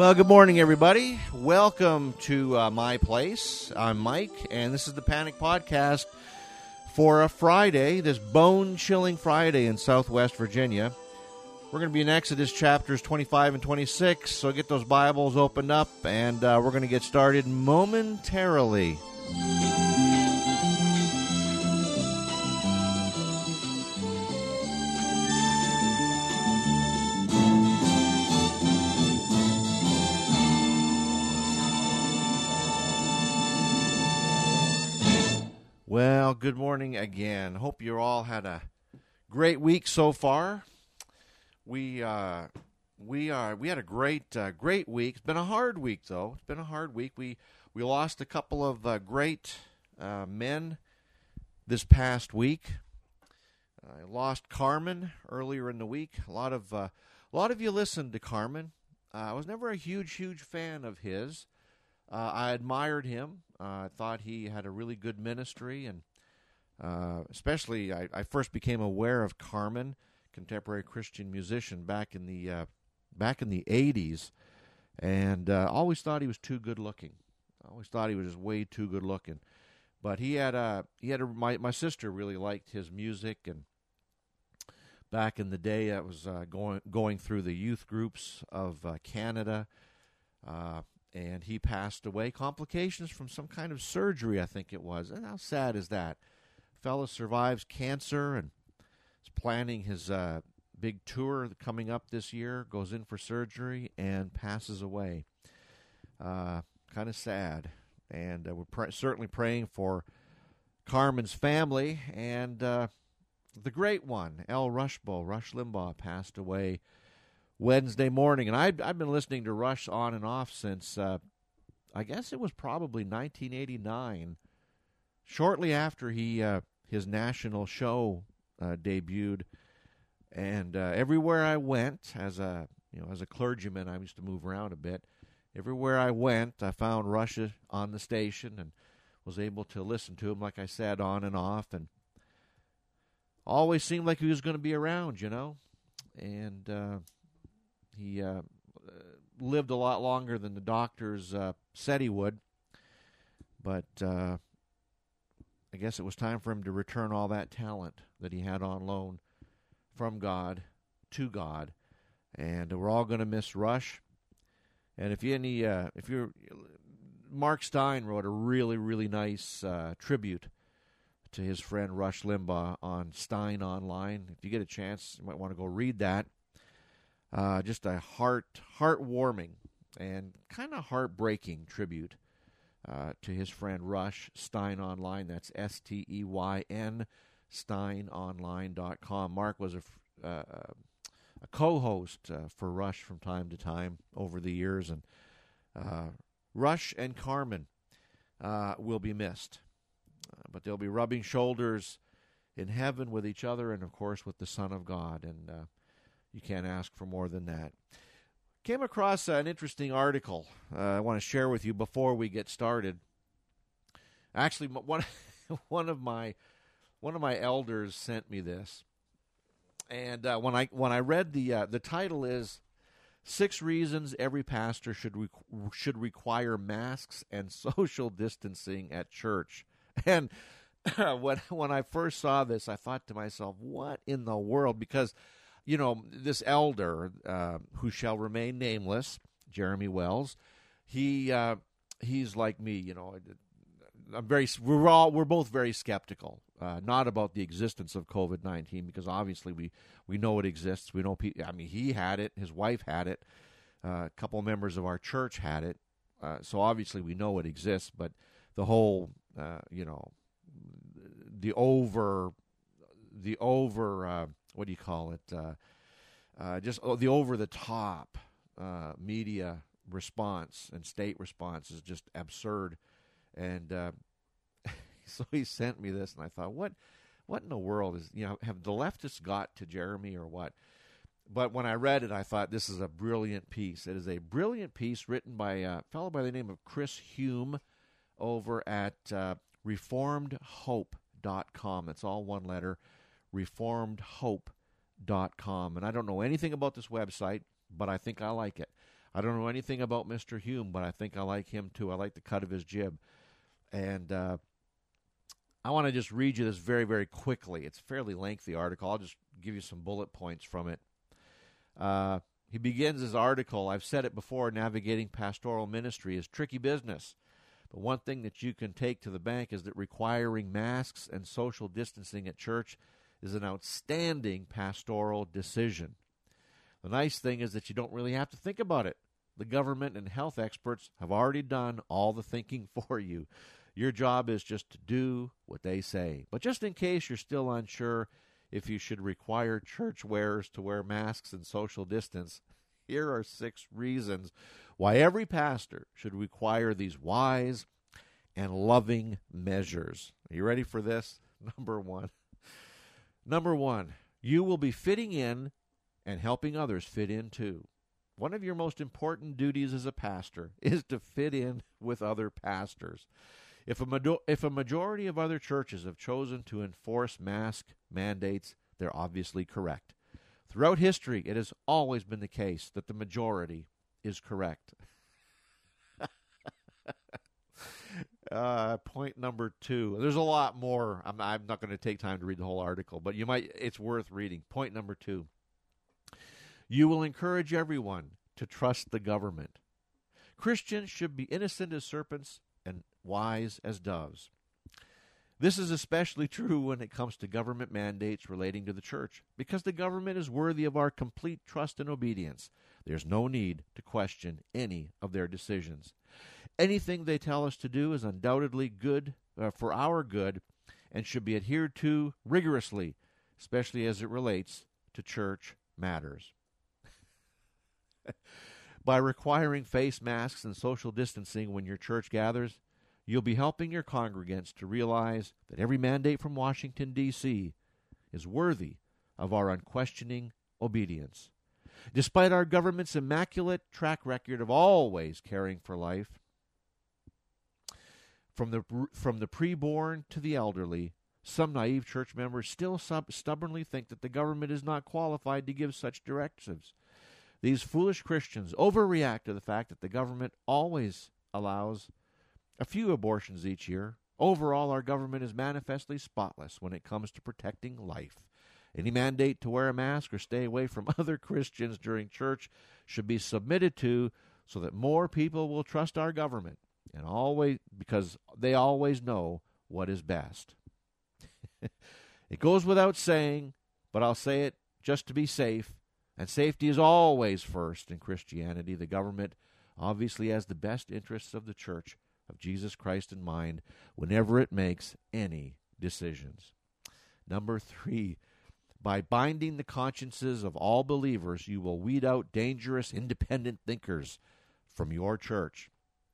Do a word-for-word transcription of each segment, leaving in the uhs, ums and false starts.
Well, good morning, everybody. Welcome to uh, my place. I'm Mike, and this is the Panic Podcast for a Friday, this bone-chilling Friday in Southwest Virginia. We're going to be in Exodus chapters twenty-five and twenty-six, so get those Bibles opened up, and uh, we're going to get started momentarily. Well, good morning again. Hope you all had a great week so far. We uh, we are we had a great uh, great week. It's been a hard week though. It's been a hard week. We we lost a couple of uh, great uh, men this past week. I lost Carmen earlier in the week. A lot of uh, a lot of you listened to Carmen. Uh, I was never a huge huge fan of his. Uh, I admired him. Uh, I thought he had a really good ministry, and uh, especially I, I first became aware of Carmen, contemporary Christian musician, back in the uh, back in the eighties, and uh, always thought he was too good looking. I always thought he was just way too good looking. But he had a he had a, my my sister really liked his music, and back in the day, I was uh, going going through the youth groups of uh, Canada. Uh, And he passed away. Complications from some kind of surgery, I think it was. And how sad is that? Fellow survives cancer and is planning his uh, big tour coming up this year, goes in for surgery, and passes away. Uh, kind of sad. And uh, we're pr- certainly praying for Carmen's family. And uh, the great one, L. Rushbo, Rush Limbaugh, passed away Wednesday morning, and I've, I've been listening to Rush on and off since, uh, I guess it was probably nineteen eighty-nine, shortly after he uh, his national show uh, debuted. And uh, everywhere I went, as a you know as a clergyman, I used to move around a bit. Everywhere I went, I found Rush on the station and was able to listen to him, like I said, on and off, and always seemed like he was going to be around, you know, and. Uh, He uh, lived a lot longer than the doctors uh, said he would, but uh, I guess it was time for him to return all that talent that he had on loan from God to God, and we're all going to miss Rush. And if you any, uh, if you're, Mark Stein wrote a really really nice uh, tribute to his friend Rush Limbaugh on Stein Online. If you get a chance, you might want to go read that. Uh, just a heart, heartwarming and kind of heartbreaking tribute uh, to his friend Rush, Stein Online. That's S T E Y N, stein online dot com. Mark was a, uh, a co-host uh, for Rush from time to time over the years, and uh, Rush and Carmen uh, will be missed. Uh, but they'll be rubbing shoulders in heaven with each other and, of course, with the Son of God, and uh, you can't ask for more than that. Came across uh, an interesting article uh, I want to share with you before we get started. Actually, one one of my one of my elders sent me this, and uh, when I when I read the uh, the title is Six Reasons Every Pastor Should Re- Should Require Masks and Social Distancing at Church. And when when I first saw this, I thought to myself, what in the world? Because you know, this elder, uh, who shall remain nameless, Jeremy Wells, he uh, he's like me. You know, I'm very. We're all we're both very skeptical, uh, not about the existence of COVID nineteen, because obviously we, we know it exists. We know. I mean, he had it. His wife had it. Uh, a couple of members of our church had it. Uh, so obviously we know it exists. But the whole, uh, you know, the over, the over. Uh, What do you call it? Uh, uh, just oh, the over-the-top uh, media response and state response is just absurd. And uh, so he sent me this, and I thought, what, what in the world is you know have the leftists got to Jeremy or what? But when I read it, I thought this is a brilliant piece. It is a brilliant piece written by a fellow by the name of Chris Hume over at uh, reformed hope dot com. It's all one letter. reformed hope dot com. And I don't know anything about this website, but I think I like it. I don't know anything about Mister Hume, but I think I like him too. I like the cut of his jib. And uh, I want to just read you this very, very quickly. It's a fairly lengthy article. I'll just give you some bullet points from it. Uh, he begins his article, I've said it before, navigating pastoral ministry is tricky business. But one thing that you can take to the bank is that requiring masks and social distancing at church is an outstanding pastoral decision. The nice thing is that you don't really have to think about it. The government and health experts have already done all the thinking for you. Your job is just to do what they say. But just in case you're still unsure if you should require church wearers to wear masks and social distance, here are six reasons why every pastor should require these wise and loving measures. Are you ready for this? Number one. Number one, you will be fitting in and helping others fit in too. One of your most important duties as a pastor is to fit in with other pastors. If a, major- if a majority of other churches have chosen to enforce mask mandates, they're obviously correct. Throughout history, it has always been the case that the majority is correct. uh, point number two. There's a lot more. I'm, I'm not going to take time to read the whole article, but you might. It's worth reading. Point number two. You will encourage everyone to trust the government. Christians should be innocent as serpents and wise as doves. This is especially true when it comes to government mandates relating to the church, because the government is worthy of our complete trust and obedience. There's no need to question any of their decisions. Anything they tell us to do is undoubtedly good uh, for our good and should be adhered to rigorously, especially as it relates to church matters. By requiring face masks and social distancing when your church gathers, you'll be helping your congregants to realize that every mandate from Washington, D C is worthy of our unquestioning obedience. Despite our government's immaculate track record of always caring for life, from the from the preborn to the elderly, some naive church members still sub- stubbornly think that the government is not qualified to give such directives. These foolish Christians overreact to the fact that the government always allows a few abortions each year. Overall, our government is manifestly spotless when it comes to protecting life. Any mandate to wear a mask or stay away from other Christians during church should be submitted to so that more people will trust our government, and always because they always know what is best. It goes without saying, but I'll say it just to be safe. And safety is always first in Christianity. The government obviously has the best interests of the Church of Jesus Christ in mind whenever it makes any decisions. Number three, by binding the consciences of all believers, you will weed out dangerous independent thinkers from your church.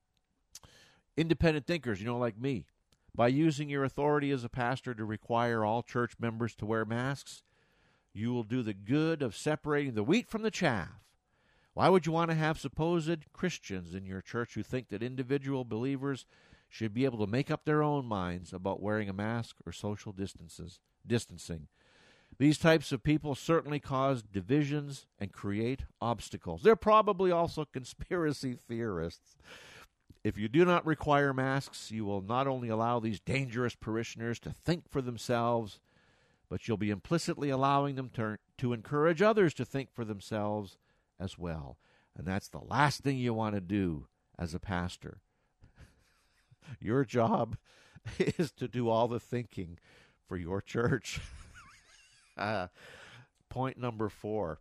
Independent thinkers, you know, like me. By using your authority as a pastor to require all church members to wear masks, you will do the good of separating the wheat from the chaff. Why would you want to have supposed Christians in your church who think that individual believers should be able to make up their own minds about wearing a mask or social distances, distancing? These types of people certainly cause divisions and create obstacles. They're probably also conspiracy theorists. If you do not require masks, you will not only allow these dangerous parishioners to think for themselves, but you'll be implicitly allowing them to, to encourage others to think for themselves as well. And that's the last thing you want to do as a pastor. Your job is to do all the thinking for your church. uh, point number four.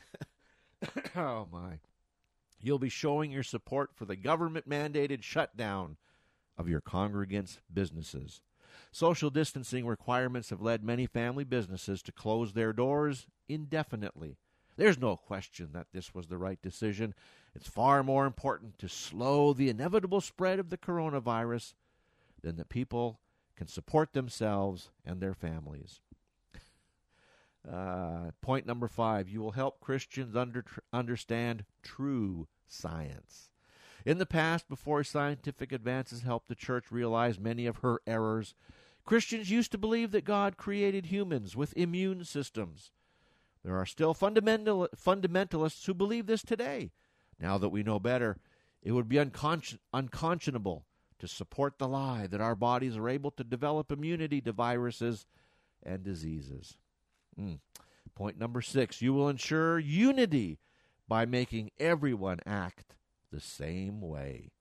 Oh, my. You'll be showing your support for the government-mandated shutdown of your congregants' businesses. Social distancing requirements have led many family businesses to close their doors indefinitely. There's no question that this was the right decision. It's far more important to slow the inevitable spread of the coronavirus than that people can support themselves and their families. Uh, point number five, you will help Christians under, understand true science. In the past, before scientific advances helped the church realize many of her errors, Christians used to believe that God created humans with immune systems. There are still fundamental, fundamentalists who believe this today, Now that we know better, it would be unconsci- unconscionable to support the lie that our bodies are able to develop immunity to viruses and diseases. Mm. Point number six, you will ensure unity by making everyone act the same way.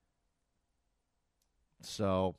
So,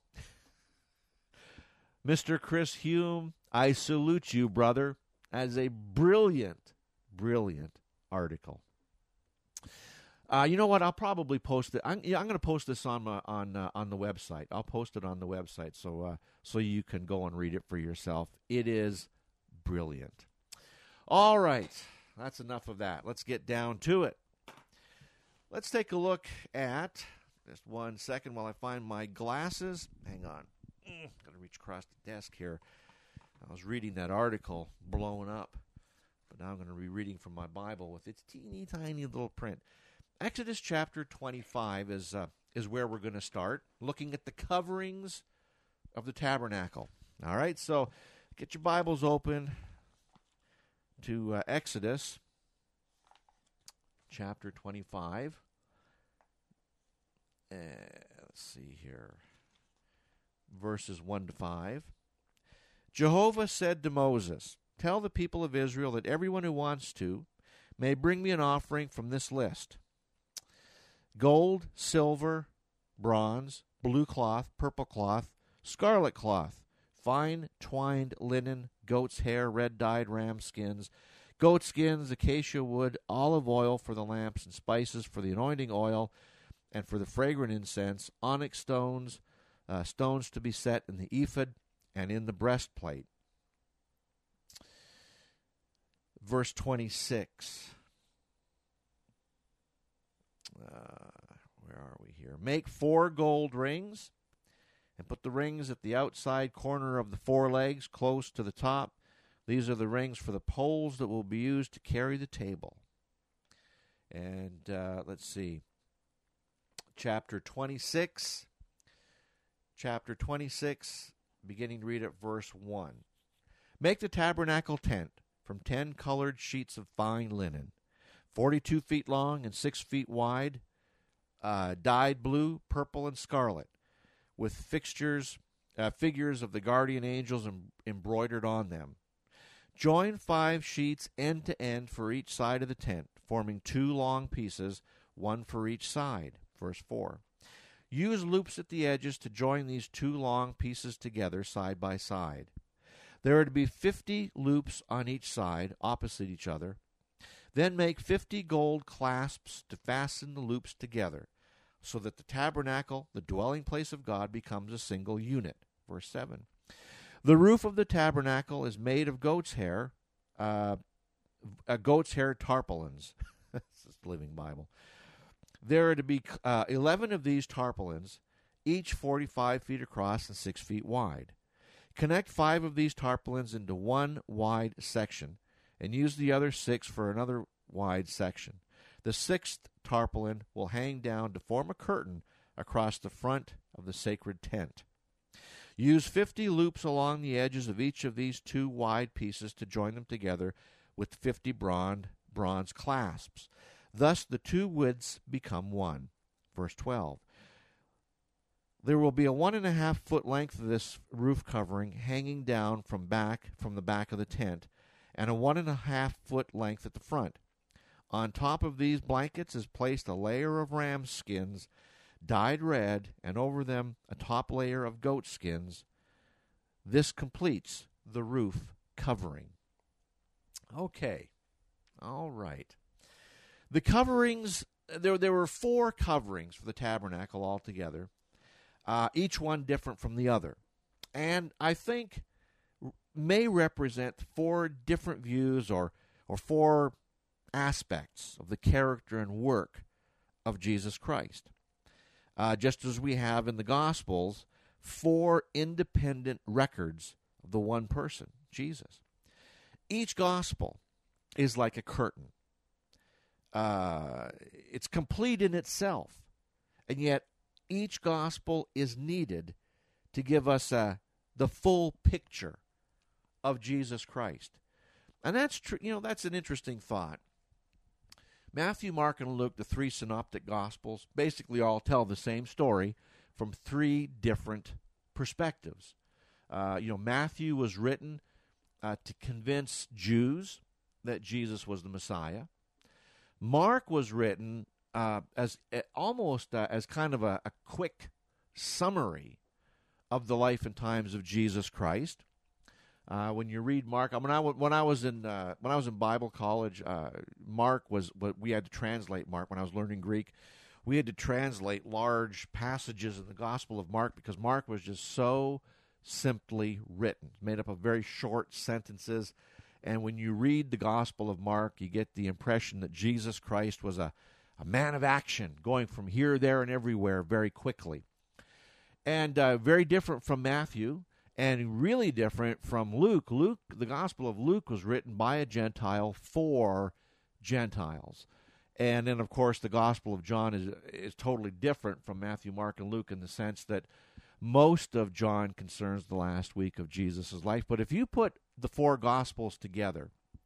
Mister Chris Hume, I salute you, brother, as a brilliant, brilliant article. Uh, you know what? I'll probably post it. I'm, yeah, I'm going to post this on my, on uh, on the website. I'll post it on the website so uh, so you can go and read it for yourself. It is brilliant. All right, that's enough of that. Let's get down to it. Let's take a look at, just one second while I find my glasses. Hang on. Mm, got to reach across the desk here. I was reading that article, blowing up, but now I'm going to be reading from my Bible with its teeny tiny little print. Exodus chapter twenty-five is uh, is where we're going to start, looking at the coverings of the tabernacle. All right, so get your Bibles open to uh, Exodus chapter twenty-five. Uh, let's see here. Verses one to five. Jehovah said to Moses, "Tell the people of Israel that everyone who wants to may bring me an offering from this list: gold, silver, bronze, blue cloth, purple cloth, scarlet cloth, fine twined linen, goat's hair, red dyed ram skins, goat skins, acacia wood, olive oil for the lamps, and spices for the anointing oil, and for the fragrant incense, onyx stones, uh, stones to be set in the ephod and in the breastplate." Verse twenty-six. Uh, where are we here? "Make four gold rings, and put the rings at the outside corner of the forelegs, close to the top. These are the rings for the poles that will be used to carry the table." And uh, let's see. Chapter twenty-six. Chapter twenty-six, beginning to read at verse one. "Make the tabernacle tent from ten colored sheets of fine linen, forty-two feet long and six feet wide, uh, dyed blue, purple, and scarlet, with fixtures, uh, figures of the guardian angels em- embroidered on them. Join five sheets end to end for each side of the tent, forming two long pieces, one for each side." Verse four. "Use loops at the edges to join these two long pieces together side by side. There are to be fifty loops on each side, opposite each other. Then make fifty gold clasps to fasten the loops together, so that the tabernacle, the dwelling place of God, becomes a single unit." Verse seven. "The roof of the tabernacle is made of goat's hair, uh, uh, goat's hair tarpaulins." This is the Living Bible. "There are to be uh, eleven of these tarpaulins, each forty-five feet across and six feet wide. Connect five of these tarpaulins into one wide section, and use the other six for another wide section. The sixth tarpaulin will hang down to form a curtain across the front of the sacred tent. Use fifty loops along the edges of each of these two wide pieces to join them together with fifty bronze, bronze clasps. Thus the two widths become one." Verse twelve. "There will be a one and a half foot length of this roof covering hanging down from back from the back of the tent, and a one and a half foot length at the front. On top of these blankets is placed a layer of ram skins dyed red, and over them a top layer of goat skins. This completes the roof covering." Okay. All right. The coverings, there, there were four coverings for the tabernacle altogether, uh, each one different from the other. And I think may represent four different views or, or four aspects of the character and work of Jesus Christ. Uh, just as we have in the Gospels, four independent records of the one person, Jesus. Each Gospel is like a curtain. Uh, it's complete in itself, and yet each Gospel is needed to give us uh, the full picture of Jesus Christ. And that's true. You know, that's an interesting thought. Matthew, Mark, and Luke, the three synoptic gospels, basically all tell the same story from three different perspectives. Uh, you know, Matthew was written uh, to convince Jews that Jesus was the Messiah. Mark was written uh, as uh, almost uh, as kind of a, a quick summary of the life and times of Jesus Christ. Uh, when you read Mark, I mean, I, when I was in uh, when I was in Bible college, uh, Mark was what we had to translate. Mark, when I was learning Greek, we had to translate large passages in the Gospel of Mark because Mark was just so simply written, made up of very short sentences. And when you read the Gospel of Mark, you get the impression that Jesus Christ was a, a man of action, going from here, there, and everywhere very quickly. And uh, very different from Matthew, and really different from Luke. Luke, the Gospel of Luke was written by a Gentile for Gentiles. And then, of course, the Gospel of John is is totally different from Matthew, Mark, and Luke in the sense that most of John concerns the last week of Jesus' life. But if you put the four Gospels together,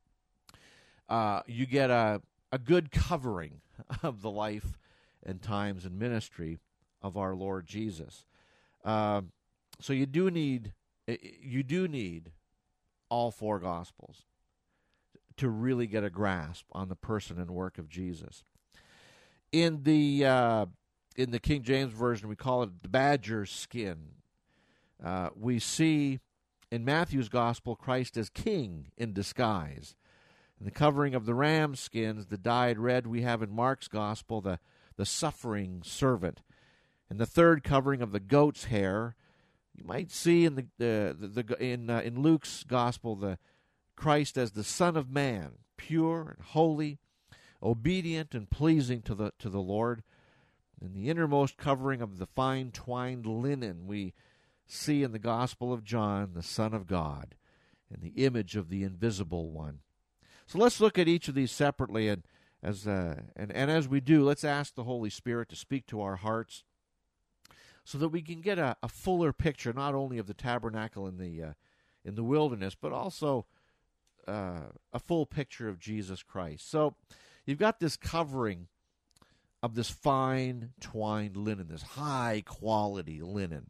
uh, you get a, a good covering of the life and times and ministry of our Lord Jesus. Uh, so you do need you do need all four Gospels to really get a grasp on the person and work of Jesus. In the uh, in the King James Version, we call it the badger skin. Uh, we see in Matthew's Gospel Christ as king in disguise. In the covering of the ram skins, the dyed red, we have in Mark's Gospel the, the suffering servant. And the third covering of the goat's hair, you might see in the, the, the, the in uh, in Luke's Gospel the Christ as the Son of Man, pure and holy, obedient and pleasing to the to the Lord. In the innermost covering of the fine twined linen, we see in the Gospel of John the Son of God and the image of the invisible one. So let's look at each of these separately, and as uh, and, and as we do, let's ask the Holy Spirit to speak to our hearts so that we can get a, a fuller picture, not only of the tabernacle in the uh, in the wilderness, but also uh, a full picture of Jesus Christ. So you've got this covering of this fine twined linen, this high quality linen,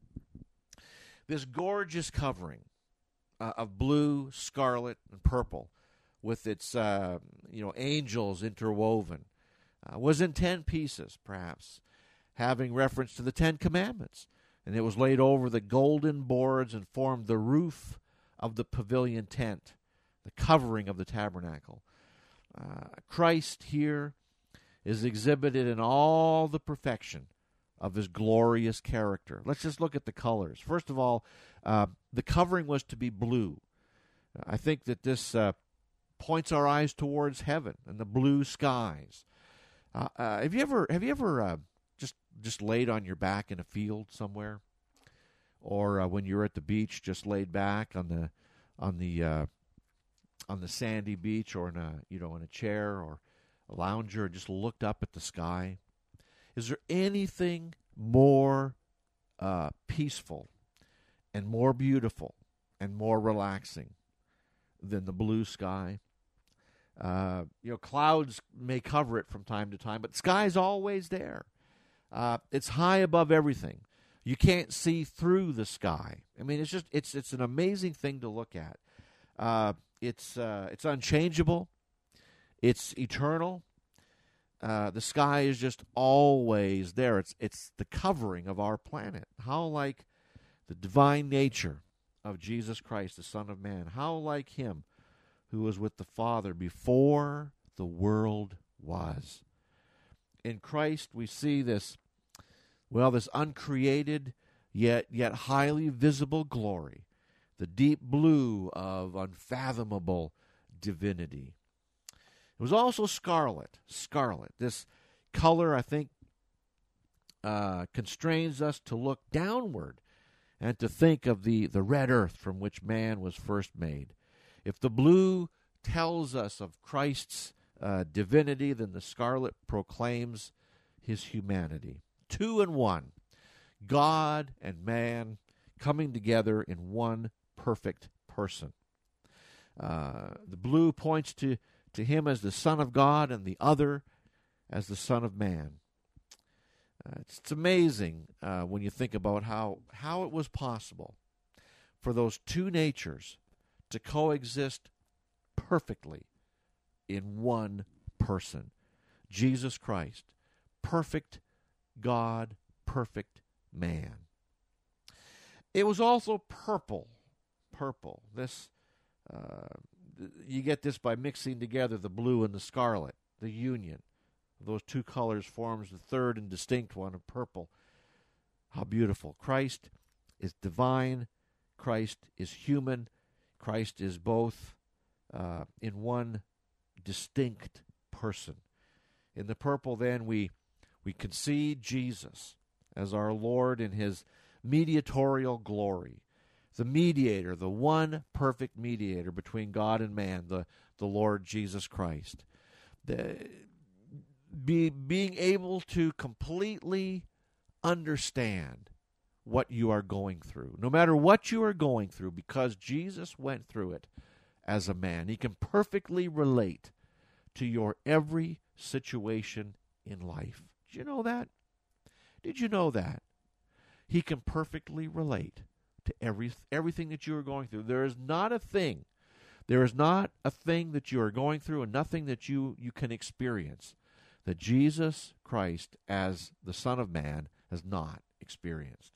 this gorgeous covering uh, of blue, scarlet, and purple, with its uh, you know angels interwoven, uh, was in ten pieces, perhaps, having reference to the Ten Commandments, and it was laid over the golden boards and formed the roof of the pavilion tent, the covering of the tabernacle. Uh, Christ here is exhibited in all the perfection of his glorious character. Let's just look at the colors. First of all, uh, the covering was to be blue. I think that this uh, points our eyes towards heaven and the blue skies. Uh, uh, have you ever have you ever uh, just just laid on your back in a field somewhere, or uh, when you're at the beach, just laid back on the on the uh, on the sandy beach, or in a you know in a chair or a lounger, and just looked up at the sky? Is there anything more uh, peaceful and more beautiful and more relaxing than the blue sky? Uh, you know, clouds may cover it from time to time, but the sky's always there. Uh, it's high above everything. You can't see through the sky. I mean, it's just it's it's an amazing thing to look at. Uh, it's uh, it's unchangeable. It's eternal. Uh, the sky is just always there. It's it's the covering of our planet. How like the divine nature of Jesus Christ, the Son of Man. How like him who was with the Father before the world was. In Christ we see this, well, this uncreated yet yet highly visible glory, the deep blue of unfathomable divinity. It was also scarlet. Scarlet. This color, I think, uh, constrains us to look downward and to think of the, the red earth from which man was first made. If the blue tells us of Christ's uh, divinity, then the scarlet proclaims his humanity. Two in one. God and man coming together in one perfect person. Uh, the blue points to to him as the Son of God and the other as the Son of Man. Uh, it's, it's amazing uh, when you think about how, how it was possible for those two natures to coexist perfectly in one person. Jesus Christ, perfect God, perfect man. It was also purple. Purple. This, uh, you get this by mixing together the blue and the scarlet. The union of those two colors forms the third and distinct one of purple. How beautiful. Christ is divine. Christ is human. Christ is both uh, in one distinct person. In the purple, then, we we concede Jesus as our Lord in his mediatorial glory, the mediator, the one perfect mediator between God and man, the, the Lord Jesus Christ. The, be, being able to completely understand what you are going through, no matter what you are going through, because Jesus went through it as a man. He can perfectly relate to your every situation in life. Did you know that? Did you know that? He can perfectly relate to every everything that you are going through. There is not a thing, there is not a thing that you are going through and nothing that you, you can experience that Jesus Christ, as the Son of Man, has not experienced.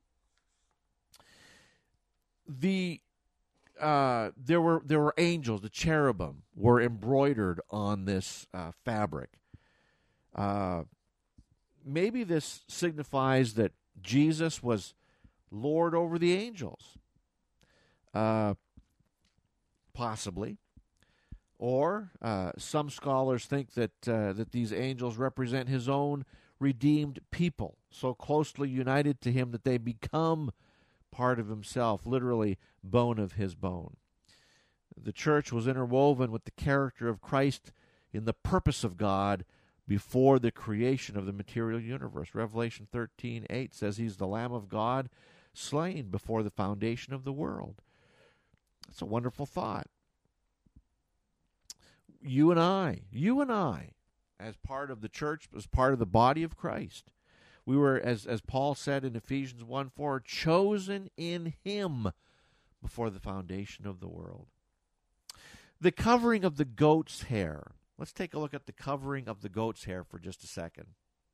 The uh, there were there were angels. The cherubim were embroidered on this uh, fabric. Uh, maybe this signifies that Jesus was Lord over the angels. Uh, possibly. Or uh, some scholars think that uh, that these angels represent his own redeemed people, so closely united to him that they become part of himself, literally bone of his bone. The church was interwoven with the character of Christ in the purpose of God before the creation of the material universe. Revelation thirteen eight says he's the Lamb of God slain before the foundation of the world. That's a wonderful thought. You and I, you and I, as part of the church, as part of the body of Christ, we were, as, as Paul said in Ephesians one four, chosen in him before the foundation of the world. The covering of the goat's hair. Let's take a look at the covering of the goat's hair for just a second.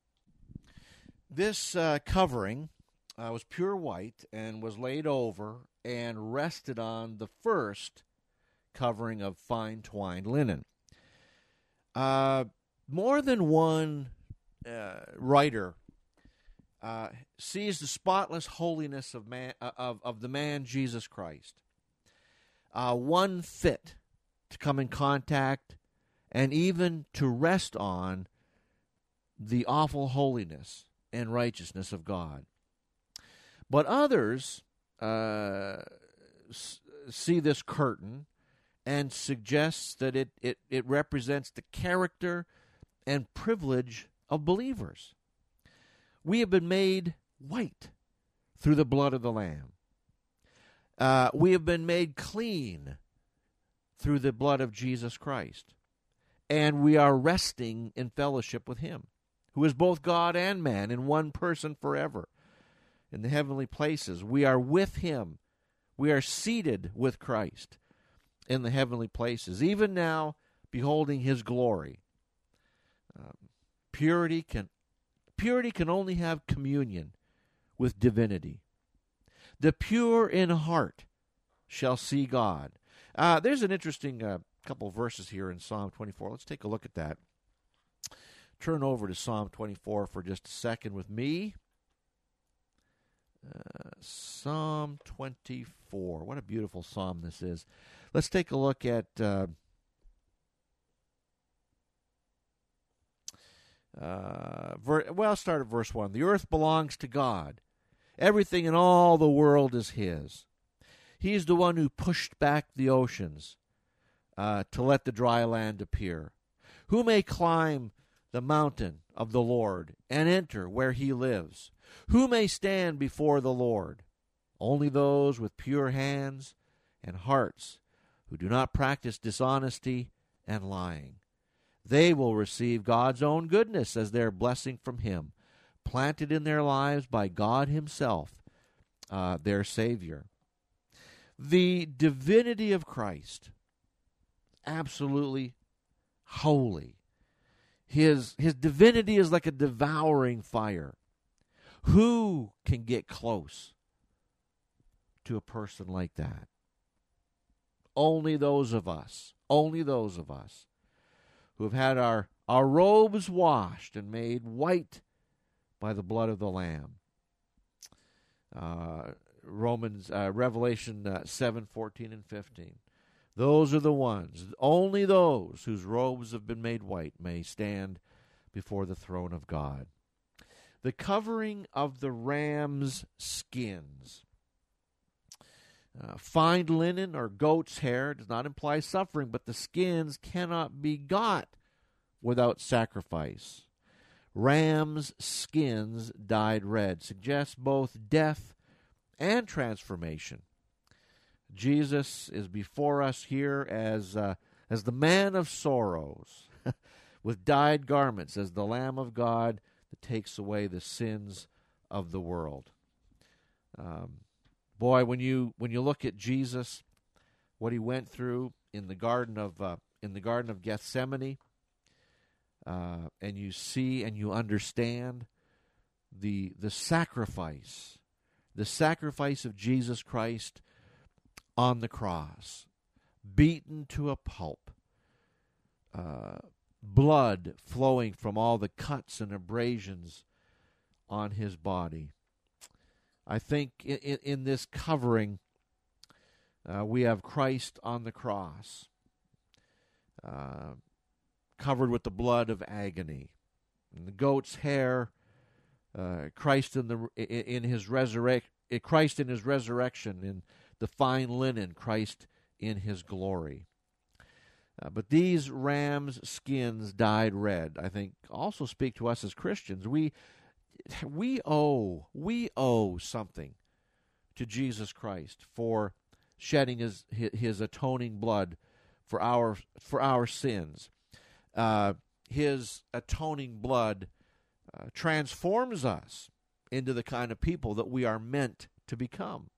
This uh, covering uh, was pure white and was laid over and rested on the first covering of fine twined linen. Uh, more than one uh, writer uh, sees the spotless holiness of man uh, of of the man Jesus Christ, uh, one fit to come in contact and even to rest on the awful holiness and righteousness of God. But others uh, s- see this curtain and suggests that it, it, it represents the character and privilege of believers. We have been made white through the blood of the Lamb. Uh, we have been made clean through the blood of Jesus Christ. And we are resting in fellowship with him, who is both God and man in one person forever. In the heavenly places, we are with him. We are seated with Christ in the heavenly places, even now beholding his glory. Um, purity can purity can only have communion with divinity. The pure in heart shall see God. Uh, there's an interesting uh, couple of verses here in Psalm twenty-four. Let's take a look at that. Turn over to Psalm twenty-four for just a second with me. Uh, Psalm twenty-four. What a beautiful psalm this is. Let's take a look at uh, uh, ver- well, I'll start at verse one. The earth belongs to God. Everything in all the world is his. He is the one who pushed back the oceans uh, to let the dry land appear. Who may climb the mountain of the Lord and enter where he lives? Who may stand before the Lord? Only those with pure hands and hearts who do not practice dishonesty and lying. They will receive God's own goodness as their blessing from Him, planted in their lives by God Himself, uh, their Savior. The divinity of Christ, absolutely holy. His, his divinity is like a devouring fire. Who can get close to a person like that? Only those of us, only those of us who have had our, our robes washed and made white by the blood of the Lamb. Uh, Romans, uh, Revelation uh, seven, fourteen, and fifteen. Those are the ones, only those whose robes have been made white may stand before the throne of God. The covering of the ram's skins. Uh, fine linen or goat's hair does not imply suffering, but the skins cannot be got without sacrifice. Ram's skins dyed red suggests both death and transformation. Jesus is before us here as uh, as the man of sorrows, with dyed garments, as the Lamb of God that takes away the sins of the world. Um, boy, when you when you look at Jesus, what he went through in the garden of uh, in the Garden of Gethsemane, uh, and you see and you understand the the sacrifice, the sacrifice of Jesus Christ on the cross, beaten to a pulp, uh, blood flowing from all the cuts and abrasions on his body. I think in, in, in this covering, uh, we have Christ on the cross, uh, covered with the blood of agony. And the goat's hair, uh, Christ in the in his resurrect, Christ in his resurrection, in the fine linen, Christ in his glory. Uh, but these rams' skins dyed red, I think, also speak to us as Christians. We we owe we owe something to Jesus Christ for shedding his his atoning blood for our for our sins. Uh, his atoning blood uh, transforms us into the kind of people that we are meant to become.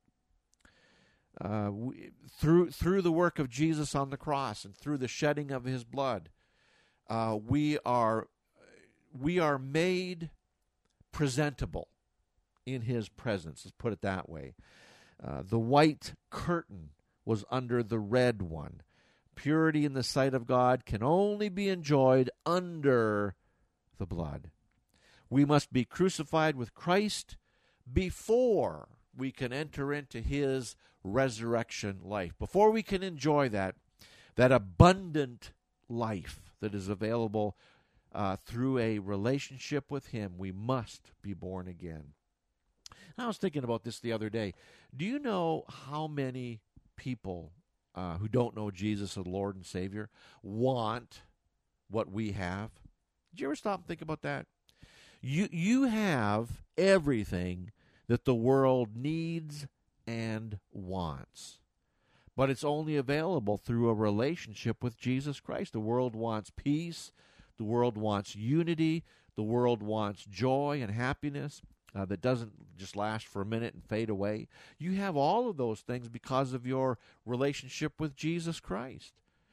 Uh, we, through through the work of Jesus on the cross and through the shedding of his blood, uh, we are we are made presentable in his presence. Let's put it that way. Uh, the white curtain was under the red one. Purity in the sight of God can only be enjoyed under the blood. We must be crucified with Christ before we can enter into his resurrection life. Before we can enjoy that, that abundant life that is available uh, through a relationship with him, we must be born again. I was thinking about this the other day. Do you know how many people uh, who don't know Jesus as Lord and Savior want what we have? Did you ever stop and think about that? You you have everything that the world needs and wants, but it's only available through a relationship with Jesus Christ. The world wants peace. The world wants unity. The world wants joy and happiness uh, that doesn't just last for a minute and fade away. You have all of those things because of your relationship with Jesus Christ.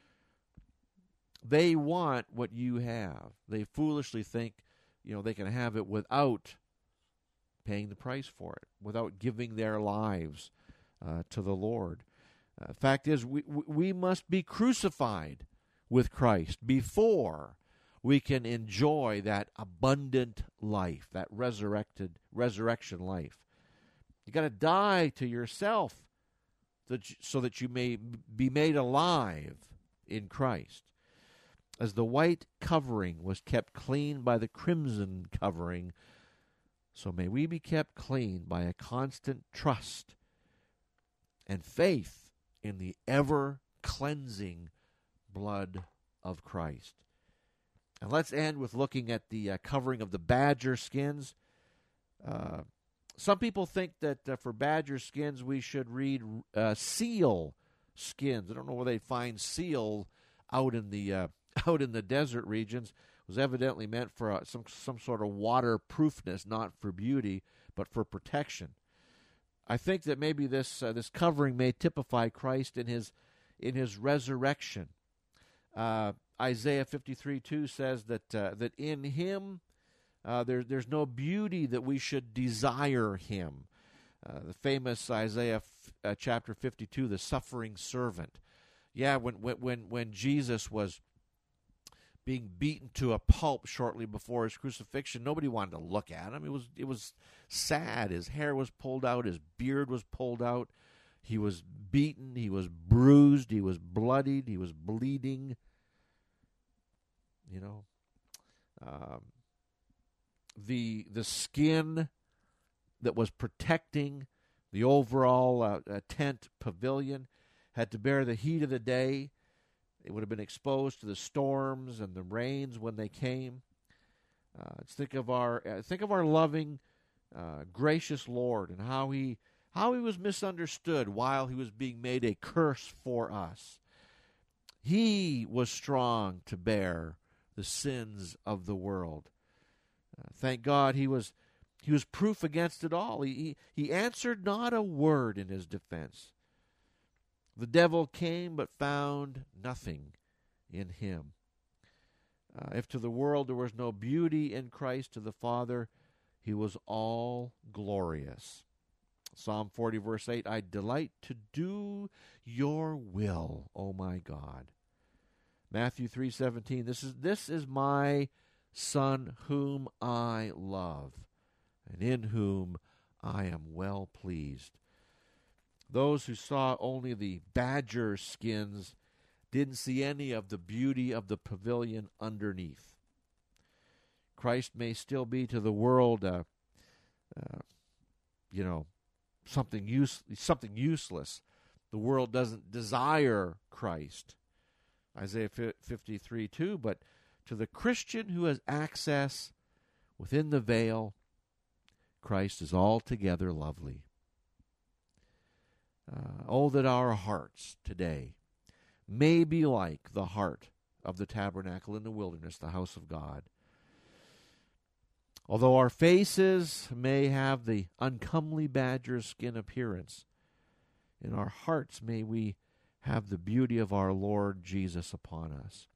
They want what you have. They foolishly think, you know, they can have it without paying the price for it, without giving their lives uh, to the Lord. Uh, fact is, we we must be crucified with Christ before we can enjoy that abundant life, that resurrected resurrection life. You got to die to yourself so that you may be made alive in Christ. As the white covering was kept clean by the crimson covering, so may we be kept clean by a constant trust and faith in the ever-cleansing blood of Christ. And let's end with looking at the uh, covering of the badger skins. Uh, some people think that uh, for badger skins we should read uh, seal skins. I don't know where they find seal out in the uh, out in the desert regions was evidently meant for uh, some some sort of waterproofness, not for beauty, but for protection. I think that maybe this uh, this covering may typify Christ in his in his resurrection. Uh, Isaiah fifty-three two says that uh, that in him uh, there, there's no beauty that we should desire him. Uh, the famous Isaiah f- uh, chapter fifty-two, the suffering servant. Yeah, when when when Jesus was being beaten to a pulp shortly before his crucifixion, nobody wanted to look at him. It was it was sad. His hair was pulled out. His beard was pulled out. He was beaten. He was bruised. He was bloodied. He was bleeding. You know, um, the the skin that was protecting the overall uh, uh, tent pavilion had to bear the heat of the day. It would have been exposed to the storms and the rains when they came. Uh, think of our uh, think of our loving, uh, gracious Lord and how he how he was misunderstood while he was being made a curse for us. He was strong to bear the sins of the world. Uh, thank God he was he was proof against it all. He, he he answered not a word in his defense. The devil came but found nothing in him. Uh, if to the world there was no beauty in Christ, to the Father he was all glorious. Psalm forty, verse eight, I delight to do your will, O my God. Matthew three seventeen, this is this is my Son whom I love, and in whom I am well pleased. Those who saw only the badger skins didn't see any of the beauty of the pavilion underneath. Christ may still be to the world, uh, uh, you know, something use something useless. The world doesn't desire Christ. Isaiah fifty-three two, but to the Christian who has access within the veil, Christ is altogether lovely. Uh, oh, that our hearts today may be like the heart of the tabernacle in the wilderness, the house of God. Although our faces may have the uncomely badger skin appearance, in our hearts may we have the beauty of our Lord Jesus upon us.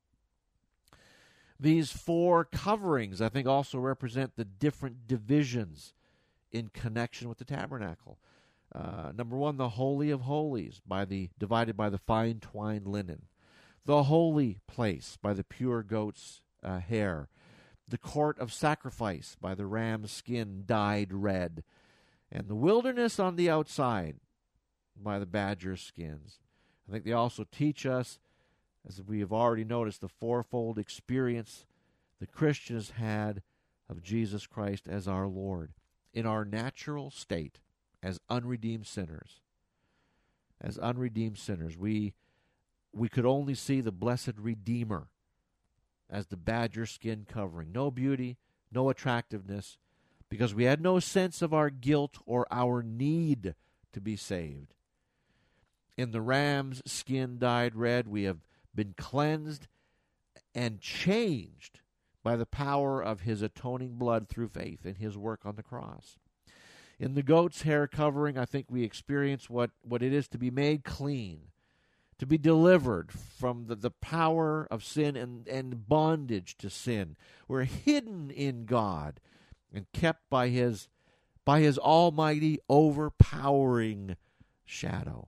These four coverings, I think, also represent the different divisions in connection with the tabernacle. Uh, number one, the Holy of Holies, by the divided by the fine twined linen. The holy place by the pure goat's uh, hair. The court of sacrifice by the ram's skin dyed red. And the wilderness on the outside by the badger skins. I think they also teach us, as we have already noticed, the fourfold experience the Christians had of Jesus Christ as our Lord in our natural state. As unredeemed sinners, as unredeemed sinners, we we could only see the blessed Redeemer as the badger skin covering. No beauty, no attractiveness, because we had no sense of our guilt or our need to be saved. In the ram's skin dyed red, we have been cleansed and changed by the power of his atoning blood through faith in his work on the cross. In the goat's hair covering, I think we experience what, what it is to be made clean, to be delivered from the, the power of sin and, and bondage to sin. We're hidden in God and kept by his, by his almighty, overpowering shadow.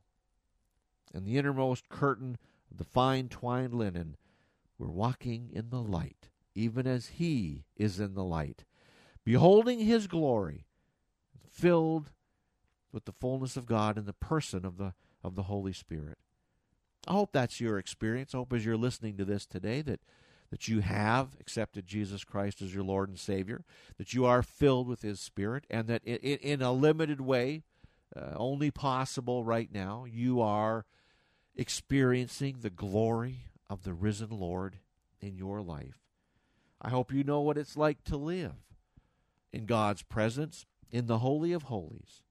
In the innermost curtain of the fine twined linen, we're walking in the light, even as he is in the light, beholding his glory, filled with the fullness of God in the person of the of the Holy Spirit. I hope that's your experience. I hope as you're listening to this today that, that you have accepted Jesus Christ as your Lord and Savior, that you are filled with his Spirit, and that in, in a limited way, uh, only possible right now, you are experiencing the glory of the risen Lord in your life. I hope you know what it's like to live in God's presence, in the Holy of Holies.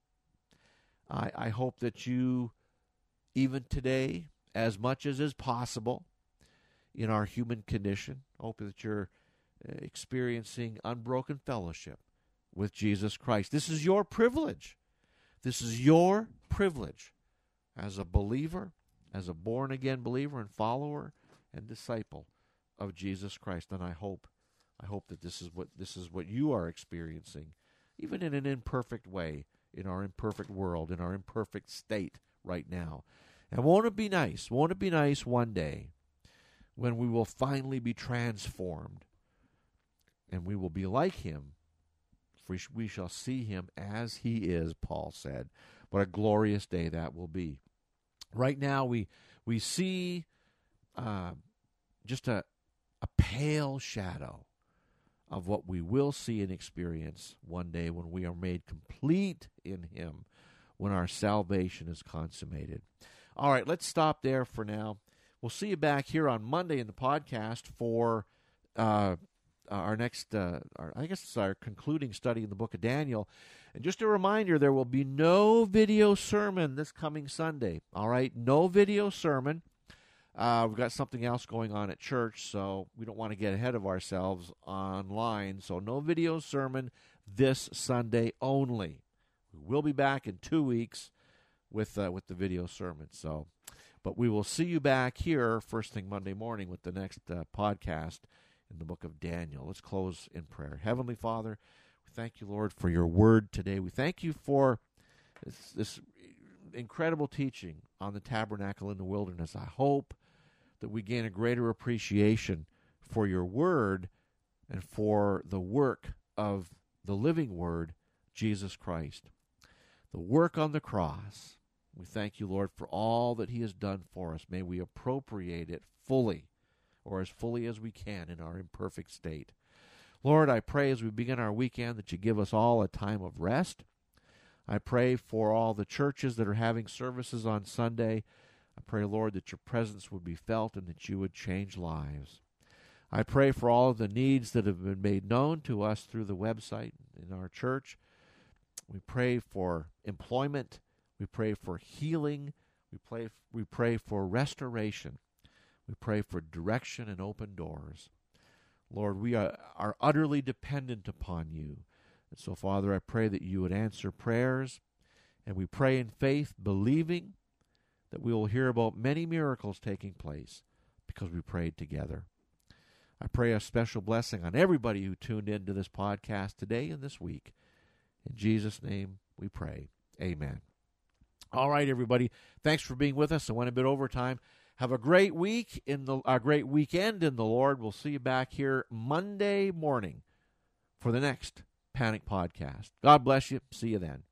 I, I hope that you, even today, as much as is possible, in our human condition. I hope that you're experiencing unbroken fellowship with Jesus Christ. This is your privilege. This is your privilege as a believer, as a born-again believer and follower and disciple of Jesus Christ. And I hope, I hope that this is what this is what you are experiencing, even in an imperfect way, in our imperfect world, in our imperfect state right now. And won't it be nice? Won't it be nice one day when we will finally be transformed and we will be like him, for we shall see him as he is, Paul said. What a glorious day that will be. Right now we we see uh, just a, a pale shadow of what we will see and experience one day when we are made complete in him, when our salvation is consummated. All right, let's stop there for now. We'll see you back here on Monday in the podcast for uh, our next, uh, our, I guess it's our concluding study in the book of Daniel. And just a reminder, there will be no video sermon this coming Sunday. All right, no video sermon. Uh, we've got something else going on at church, so we don't want to get ahead of ourselves online. So no video sermon this Sunday only. We will be back in two weeks with uh, with the video sermon. So, but we will see you back here first thing Monday morning with the next uh, podcast in the book of Daniel. Let's close in prayer. Heavenly Father, we thank you, Lord, for your word today. We thank you for this, this incredible teaching on the tabernacle in the wilderness. I hope that we gain a greater appreciation for your word and for the work of the living word, Jesus Christ. The work on the cross. We thank you, Lord, for all that he has done for us. May we appropriate it fully, or as fully as we can in our imperfect state. Lord, I pray as we begin our weekend that you give us all a time of rest. I pray for all the churches that are having services on Sunday. I pray, Lord, that your presence would be felt and that you would change lives. I pray for all of the needs that have been made known to us through the website in our church. We pray for employment. We pray for healing. We pray, we pray for restoration. We pray for direction and open doors. Lord, we are, are utterly dependent upon you. And so, Father, I pray that you would answer prayers. And we pray in faith, believing that we will hear about many miracles taking place because we prayed together. I pray a special blessing on everybody who tuned into this podcast today and this week. In Jesus' name we pray. Amen. All right, everybody. Thanks for being with us. I went a bit over time. Have a great week in the a great weekend in the Lord. We'll see you back here Monday morning for the next Panic Podcast. God bless you. See you then.